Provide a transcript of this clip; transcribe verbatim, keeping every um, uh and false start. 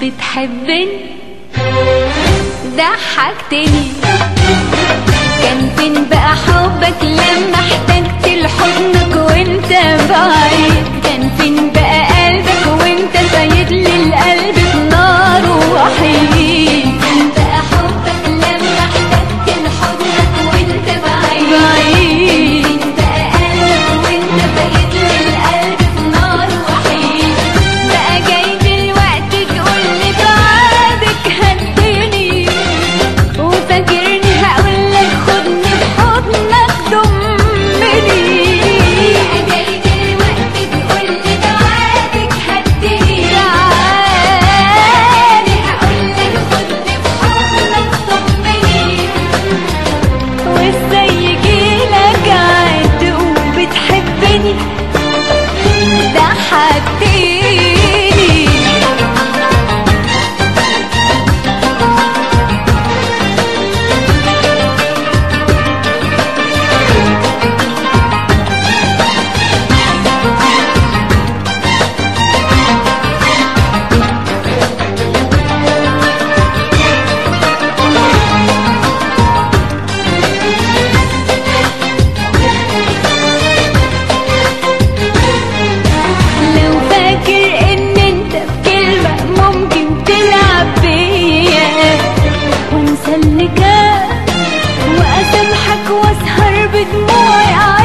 بتحبني ضحكتني. كان فين بقى حبك لما احتجت لحضنك وانت بعيد؟ كان فين بقى قلبك وانت سايد لي القلب بنار وحيد؟ فين بقى حبك لما احتجت لحضنك وانت بعيد؟ بعيد. فين بقى قلبك وانت سايد لي القلب بنار وحيد؟ بقى جاي دلوقتي تقولي بعدك هديني وفاكرني هقولك خدني بحضنك ضمني. بقى جاي دلوقتي تقولي بعدك هديني تعالي هقولك خدني بحضنك ضمني. وازاي يجيلك عاد تقول بتحبني ضحكتني. لو فاكر ان انت بكلمة ممكن تلعب بيا ومسلكة واسامحك واسهر بدموعي